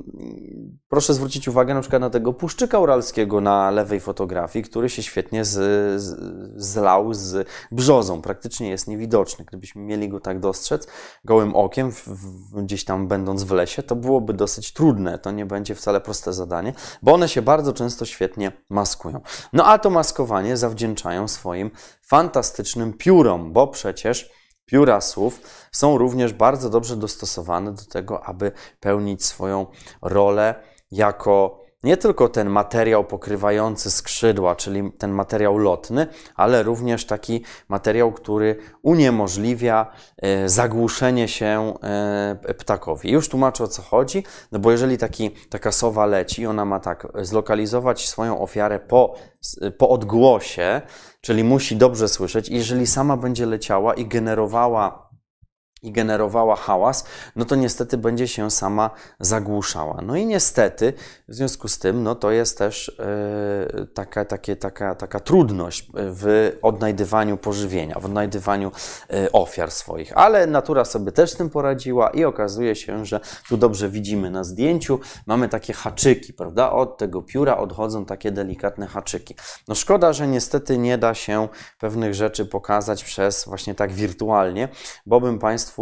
proszę zwrócić uwagę na przykład na tego puszczyka uralskiego na lewej fotografii, który się świetnie z, z, zlał z brzozą, praktycznie jest niewidoczny. Gdybyśmy mieli go tak dostrzec gołym okiem, w, w, gdzieś tam będąc w lesie, to byłoby dosyć trudne, to nie będzie wcale proste zadanie, bo one się bardzo często świetnie maskują. No a to maskowanie zawdzięczają swoim fantastycznym piórom, bo przecież pióra sów są również bardzo dobrze dostosowane do tego, aby pełnić swoją rolę jako nie tylko ten materiał pokrywający skrzydła, czyli ten materiał lotny, ale również taki materiał, który uniemożliwia e, zagłuszenie się e, ptakowi. Już tłumaczę, o co chodzi, no bo jeżeli taki, taka sowa leci, ona ma tak zlokalizować swoją ofiarę po, po odgłosie, czyli musi dobrze słyszeć, i jeżeli sama będzie leciała i generowała i generowała hałas, no to niestety będzie się sama zagłuszała. No i niestety w związku z tym, no to jest też yy, taka, takie, taka, taka trudność w odnajdywaniu pożywienia, w odnajdywaniu yy, ofiar swoich. Ale natura sobie też z tym poradziła i okazuje się, że tu dobrze widzimy na zdjęciu, mamy takie haczyki, prawda? Od tego pióra odchodzą takie delikatne haczyki. No szkoda, że niestety nie da się pewnych rzeczy pokazać przez właśnie tak wirtualnie, bo bym Państwu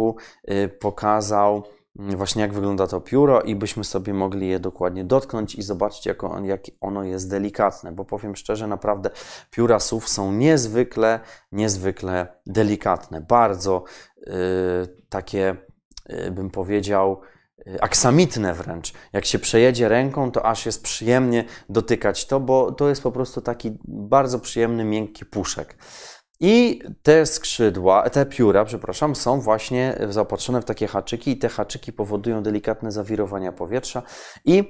pokazał właśnie, jak wygląda to pióro i byśmy sobie mogli je dokładnie dotknąć i zobaczyć, jak, on, jak ono jest delikatne, bo powiem szczerze, naprawdę pióra sów są niezwykle, niezwykle delikatne, bardzo yy, takie, yy, bym powiedział, aksamitne wręcz. Jak się przejedzie ręką, to aż jest przyjemnie dotykać to, bo to jest po prostu taki bardzo przyjemny, miękki puszek. I te skrzydła, te pióra, przepraszam, są właśnie zaopatrzone w takie haczyki i te haczyki powodują delikatne zawirowania powietrza i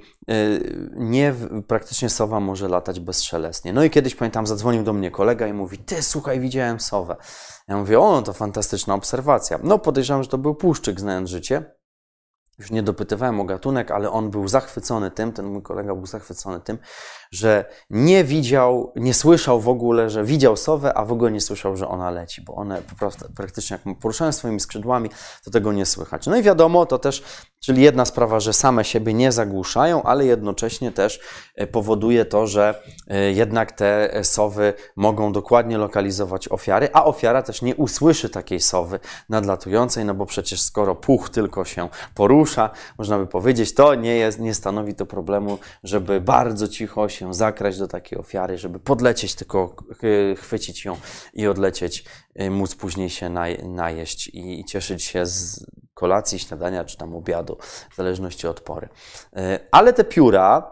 nie, praktycznie sowa może latać bezszelestnie. No i kiedyś, pamiętam, zadzwonił do mnie kolega i mówi: ty, słuchaj, widziałem sowę. Ja mówię: o, no to fantastyczna obserwacja. No podejrzewam, że to był puszczyk, znając życie. już nie dopytywałem o gatunek, ale on był zachwycony tym, ten mój kolega był zachwycony tym, że nie widział, nie słyszał w ogóle, że widział sowę, a w ogóle nie słyszał, że ona leci, bo one po prostu praktycznie jak poruszają swoimi skrzydłami, to tego nie słychać. No i wiadomo, to też, czyli jedna sprawa, że same siebie nie zagłuszają, ale jednocześnie też powoduje to, że jednak te sowy mogą dokładnie lokalizować ofiary, a ofiara też nie usłyszy takiej sowy nadlatującej, no bo przecież skoro puch tylko się porusza, można by powiedzieć, to nie jest, nie stanowi to problemu, żeby bardzo cicho się zakraść do takiej ofiary, żeby podlecieć, tylko chwycić ją i odlecieć, móc później się najeść i cieszyć się z kolacji, śniadania czy tam obiadu, w zależności od pory. Ale te pióra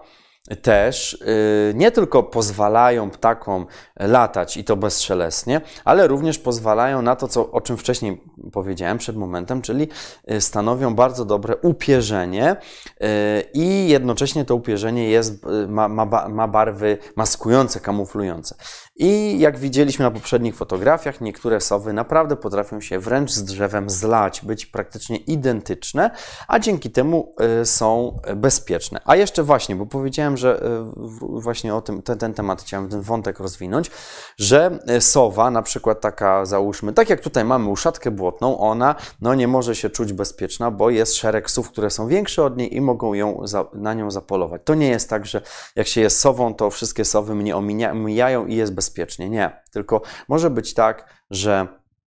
też nie tylko pozwalają ptakom latać i to bezszelestnie, ale również pozwalają na to, co, o czym wcześniej powiedziałem przed momentem, czyli stanowią bardzo dobre upierzenie i jednocześnie to upierzenie jest, ma, ma, ma barwy maskujące, kamuflujące. I jak widzieliśmy na poprzednich fotografiach, niektóre sowy naprawdę potrafią się wręcz z drzewem zlać, być praktycznie identyczne, a dzięki temu są bezpieczne. A jeszcze właśnie, bo powiedziałem, że właśnie o tym, ten, ten temat chciałem, ten wątek rozwinąć, że sowa, na przykład taka, załóżmy, tak jak tutaj mamy uszatkę błotną, ona no, nie może się czuć bezpieczna, bo jest szereg sów, które są większe od niej i mogą ją za, na nią zapolować. To nie jest tak, że jak się jest sową, to wszystkie sowy mnie omijają i jest bezpiecznie. Nie, tylko może być tak, że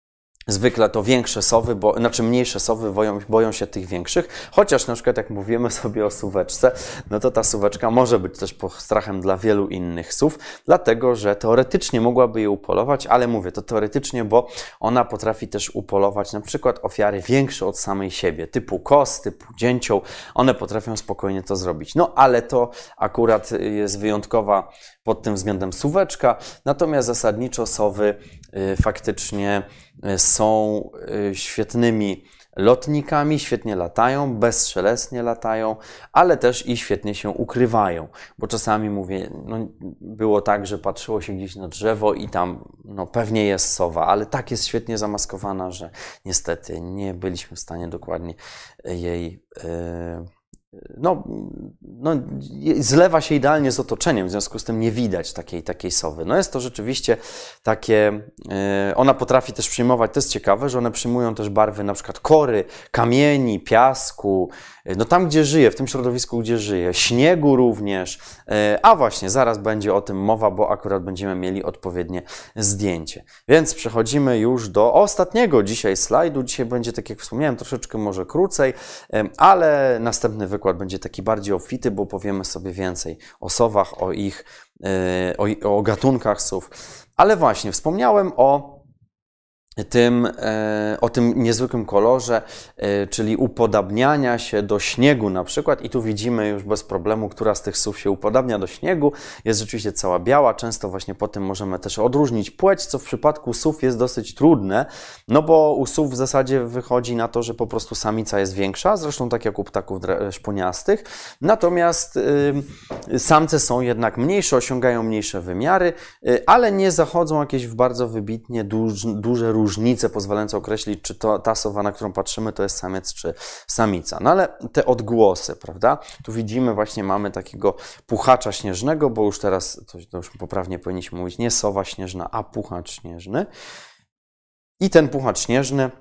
zwykle to większe sowy, bo, znaczy mniejsze sowy boją, boją się tych większych, chociaż na przykład jak mówimy sobie o suweczce, no to ta suweczka może być też postrachem dla wielu innych sów, dlatego że teoretycznie mogłaby je upolować, ale mówię to teoretycznie, bo ona potrafi też upolować na przykład ofiary większe od samej siebie, typu kos, typu dzięcioł, one potrafią spokojnie to zrobić. No ale to akurat jest wyjątkowa pod tym względem suweczka, natomiast zasadniczo sowy y, faktycznie y, są y, świetnymi lotnikami, świetnie latają, bezszelestnie latają, ale też i świetnie się ukrywają, bo czasami mówię, no, było tak, że patrzyło się gdzieś na drzewo i tam no, pewnie jest sowa, ale tak jest świetnie zamaskowana, że niestety nie byliśmy w stanie dokładnie jej y, No, no, zlewa się idealnie z otoczeniem, w związku z tym nie widać takiej, takiej sowy. No jest to rzeczywiście takie, yy, ona potrafi też przyjmować, to jest ciekawe, że one przyjmują też barwy na przykład kory, kamieni, piasku, yy, no tam gdzie żyje, w tym środowisku gdzie żyje, śniegu również, yy, a właśnie zaraz będzie o tym mowa, bo akurat będziemy mieli odpowiednie zdjęcie. Więc przechodzimy już do ostatniego dzisiaj slajdu. Dzisiaj będzie, tak jak wspomniałem, troszeczkę może krócej, yy, ale następny wykład Przykład będzie taki bardziej obfity, bo powiemy sobie więcej o sowach, o ich, o, o gatunkach sów. Ale właśnie, wspomniałem o tym, o tym niezwykłym kolorze, czyli upodabniania się do śniegu na przykład. I tu widzimy już bez problemu, która z tych sów się upodabnia do śniegu. Jest rzeczywiście cała biała. Często właśnie po tym możemy też odróżnić płeć, co w przypadku sów jest dosyć trudne, no bo u sów w zasadzie wychodzi na to, że po prostu samica jest większa, zresztą tak jak u ptaków szponiastych. Natomiast y, samce są jednak mniejsze, osiągają mniejsze wymiary, y, ale nie zachodzą jakieś w bardzo wybitnie duż, duże różnice. różnice pozwalające określić, czy to ta sowa, na którą patrzymy, to jest samiec czy samica. No ale te odgłosy, prawda? Tu widzimy właśnie, mamy takiego puchacza śnieżnego, bo już teraz, to, to już poprawnie powinniśmy mówić, nie sowa śnieżna, a puchacz śnieżny. I ten puchacz śnieżny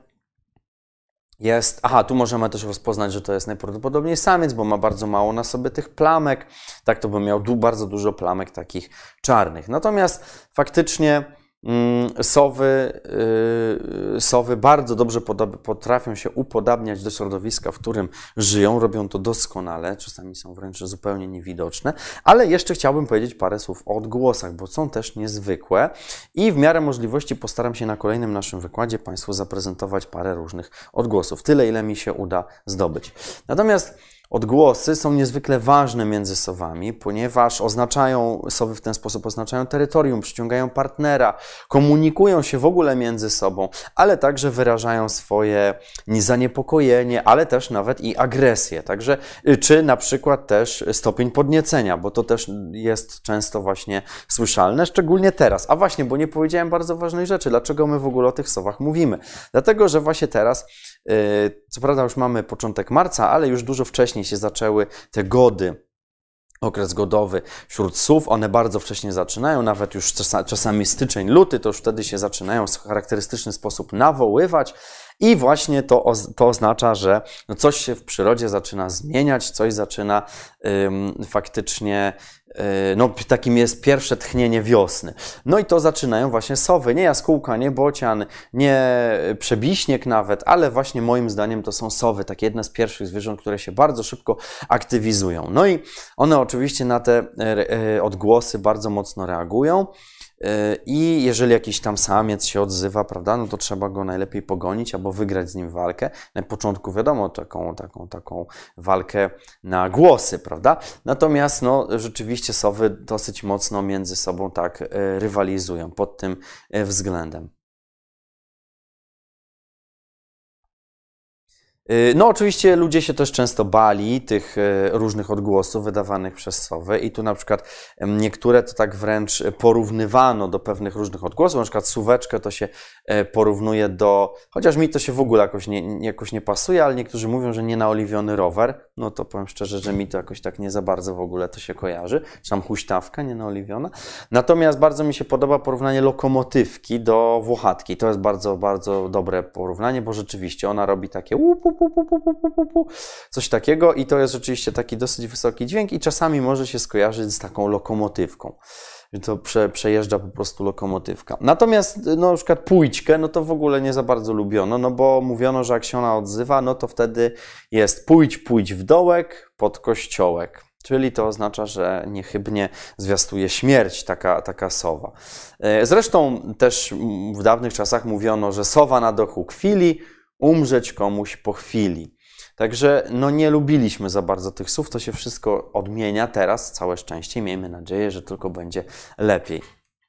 jest, aha, tu możemy też rozpoznać, że to jest najprawdopodobniej samiec, bo ma bardzo mało na sobie tych plamek. Tak to by miał du bardzo dużo plamek takich czarnych. Natomiast faktycznie Sowy, yy, sowy bardzo dobrze potrafią się upodabniać do środowiska, w którym żyją. Robią to doskonale, czasami są wręcz zupełnie niewidoczne. Ale jeszcze chciałbym powiedzieć parę słów o odgłosach, bo są też niezwykłe i w miarę możliwości postaram się na kolejnym naszym wykładzie Państwu zaprezentować parę różnych odgłosów. Tyle, ile mi się uda zdobyć. Natomiast odgłosy są niezwykle ważne między sowami, ponieważ oznaczają, sowy w ten sposób oznaczają terytorium, przyciągają partnera, komunikują się w ogóle między sobą, ale także wyrażają swoje zaniepokojenie, ale też nawet i agresję. Także, czy na przykład też stopień podniecenia, bo to też jest często właśnie słyszalne, szczególnie teraz. A właśnie, bo nie powiedziałem bardzo ważnej rzeczy, dlaczego my w ogóle o tych sowach mówimy. Dlatego, że właśnie teraz Co prawda już mamy początek marca, ale już dużo wcześniej się zaczęły te gody, okres godowy wśród sów. One bardzo wcześnie zaczynają, nawet już czasami styczeń, luty, to już wtedy się zaczynają w charakterystyczny sposób nawoływać. I właśnie to, to oznacza, że no coś się w przyrodzie zaczyna zmieniać, coś zaczyna ym, faktycznie, yy, no takim jest pierwsze tchnienie wiosny. No i to zaczynają właśnie sowy, nie jaskółka, nie bocian, nie przebiśnieg nawet, ale właśnie moim zdaniem to są sowy, takie jedne z pierwszych zwierząt, które się bardzo szybko aktywizują. No i one oczywiście na te yy, odgłosy bardzo mocno reagują. I jeżeli jakiś tam samiec się odzywa, prawda, no to trzeba go najlepiej pogonić albo wygrać z nim walkę. Na początku wiadomo, taką, taką, taką walkę na głosy, prawda? Natomiast no, rzeczywiście sowy dosyć mocno między sobą tak rywalizują pod tym względem. No oczywiście ludzie się też często bali tych różnych odgłosów wydawanych przez sowy i tu na przykład niektóre to tak wręcz porównywano do pewnych różnych odgłosów, na przykład suweczkę to się porównuje do, chociaż mi to się w ogóle jakoś nie, jakoś nie pasuje, ale niektórzy mówią, że nienaoliwiony rower, no to powiem szczerze, że mi to jakoś tak nie za bardzo w ogóle to się kojarzy, czy tam huśtawka nienaoliwiona. Natomiast bardzo mi się podoba porównanie lokomotywki do włochatki, to jest bardzo, bardzo dobre porównanie, bo rzeczywiście ona robi takie łup, łup, Pu, pu, pu, pu, pu, pu, pu. Coś takiego i to jest rzeczywiście taki dosyć wysoki dźwięk i czasami może się skojarzyć z taką lokomotywką. To prze, przejeżdża po prostu lokomotywka. Natomiast no, na przykład pójćkę, no to w ogóle nie za bardzo lubiono, no bo mówiono, że jak się ona odzywa, no to wtedy jest pójdź, pójdź w dołek pod kościołek. Czyli to oznacza, że niechybnie zwiastuje śmierć taka, taka sowa. Zresztą też w dawnych czasach mówiono, że sowa na dachu kwili, umrzeć komuś po chwili. Także no nie lubiliśmy za bardzo tych słów, to się wszystko odmienia teraz, całe szczęście, miejmy nadzieję, że tylko będzie lepiej.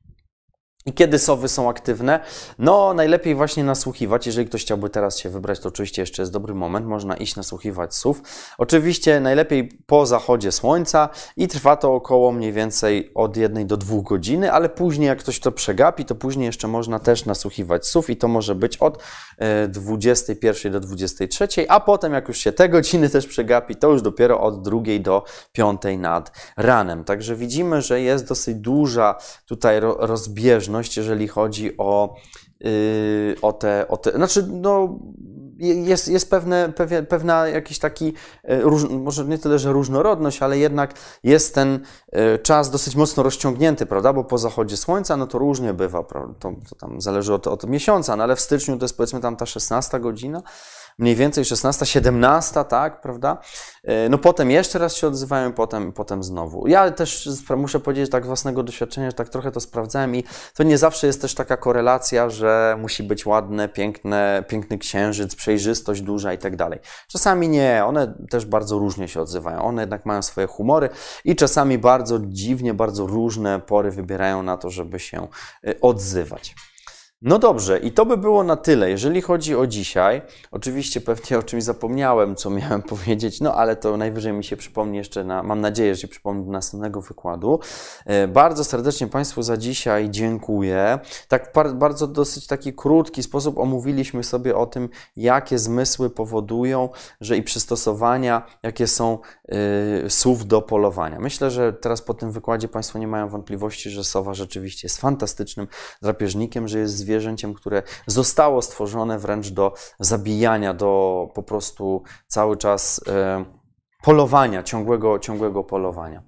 I kiedy sowy są aktywne? No najlepiej właśnie nasłuchiwać, jeżeli ktoś chciałby teraz się wybrać, to oczywiście jeszcze jest dobry moment, można iść nasłuchiwać sów. Oczywiście najlepiej po zachodzie słońca i trwa to około mniej więcej od jednej do dwóch godziny, ale później jak ktoś to przegapi, to później jeszcze można też nasłuchiwać sów i to może być od dwudziestej pierwszej do dwudziestej trzeciej, a potem jak już się te godziny też przegapi, to już dopiero od drugiej do piątej nad ranem. Także widzimy, że jest dosyć duża tutaj rozbieżność, jeżeli chodzi o, yy, o te, o te, znaczy no jest, jest pewne, pewne, pewna jakiś taki, róż, może nie tyle, że różnorodność, ale jednak jest ten czas dosyć mocno rozciągnięty, prawda, bo po zachodzie słońca, no to różnie bywa, prawda? To, to tam zależy od, od miesiąca, no ale w styczniu to jest powiedzmy tam ta szesnasta godzina, mniej więcej szesnasta, siedemnasta, tak, prawda? No potem jeszcze raz się odzywają, potem, potem znowu. Ja też muszę powiedzieć tak z własnego doświadczenia, że tak trochę to sprawdzałem i to nie zawsze jest też taka korelacja, że musi być ładne, piękne, piękny księżyc, przejrzystość duża i tak dalej. Czasami nie, one też bardzo różnie się odzywają, one jednak mają swoje humory i czasami bardzo dziwnie, bardzo różne pory wybierają na to, żeby się odzywać. No dobrze, i to by było na tyle, jeżeli chodzi o dzisiaj. Oczywiście pewnie o czymś zapomniałem, co miałem powiedzieć, no ale to najwyżej mi się przypomni jeszcze, na, mam nadzieję, że się przypomni do następnego wykładu. Bardzo serdecznie Państwu za dzisiaj dziękuję. Tak bardzo dosyć taki krótki sposób omówiliśmy sobie o tym, jakie zmysły powodują, że i przystosowania, jakie są y, słów do polowania. Myślę, że teraz po tym wykładzie Państwo nie mają wątpliwości, że sowa rzeczywiście jest fantastycznym drapieżnikiem, że jest zwierzęciem, które zostało stworzone wręcz do zabijania, do po prostu cały czas e, polowania, ciągłego, ciągłego polowania.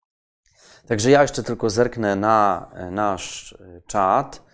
Także ja jeszcze tylko zerknę na nasz czat.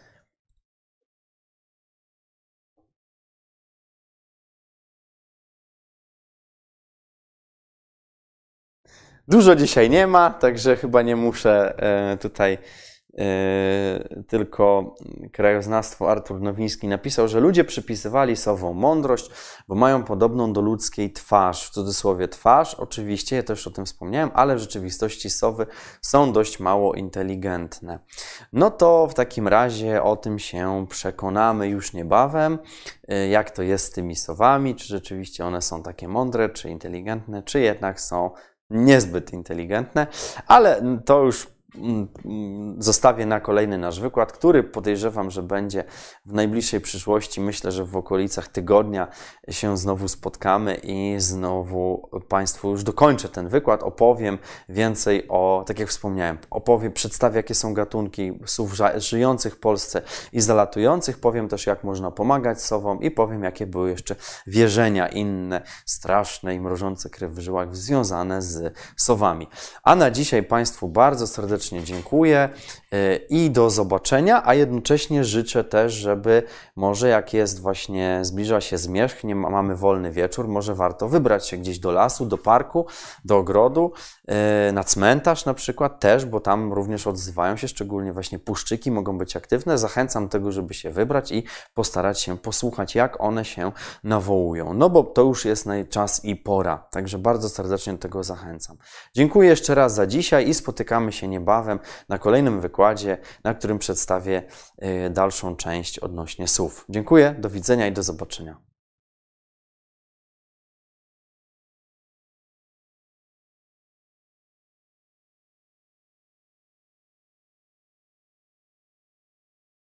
Dużo dzisiaj nie ma, także chyba nie muszę e, tutaj Yy, tylko krajoznawstwo Artur Nowiński napisał, że ludzie przypisywali sowom mądrość, bo mają podobną do ludzkiej twarz, w cudzysłowie twarz, oczywiście, ja też o tym wspomniałem, ale w rzeczywistości sowy są dość mało inteligentne. No to w takim razie o tym się przekonamy już niebawem, yy, jak to jest z tymi sowami, czy rzeczywiście one są takie mądre, czy inteligentne, czy jednak są niezbyt inteligentne, ale to już zostawię na kolejny nasz wykład, który podejrzewam, że będzie w najbliższej przyszłości. Myślę, że w okolicach tygodnia się znowu spotkamy i znowu Państwu już dokończę ten wykład. Opowiem więcej o, tak jak wspomniałem, opowiem, przedstawię, jakie są gatunki sów żyjących w Polsce i zalatujących. Powiem też, jak można pomagać sowom i powiem, jakie były jeszcze wierzenia inne, straszne i mrożące krew w żyłach związane z sowami. A na dzisiaj Państwu bardzo serdecznie dziękuję i do zobaczenia, a jednocześnie życzę też, żeby może jak jest właśnie, zbliża się zmierzch, nie ma, mamy wolny wieczór, może warto wybrać się gdzieś do lasu, do parku, do ogrodu, na cmentarz na przykład też, bo tam również odzywają się, szczególnie właśnie puszczyki mogą być aktywne. Zachęcam do tego, żeby się wybrać i postarać się posłuchać, jak one się nawołują. No bo to już jest czas i pora, także bardzo serdecznie do tego zachęcam. Dziękuję jeszcze raz za dzisiaj i spotykamy się niebawem na kolejnym wykładzie, na którym przedstawię dalszą część odnośnie słów. Dziękuję, do widzenia i do zobaczenia.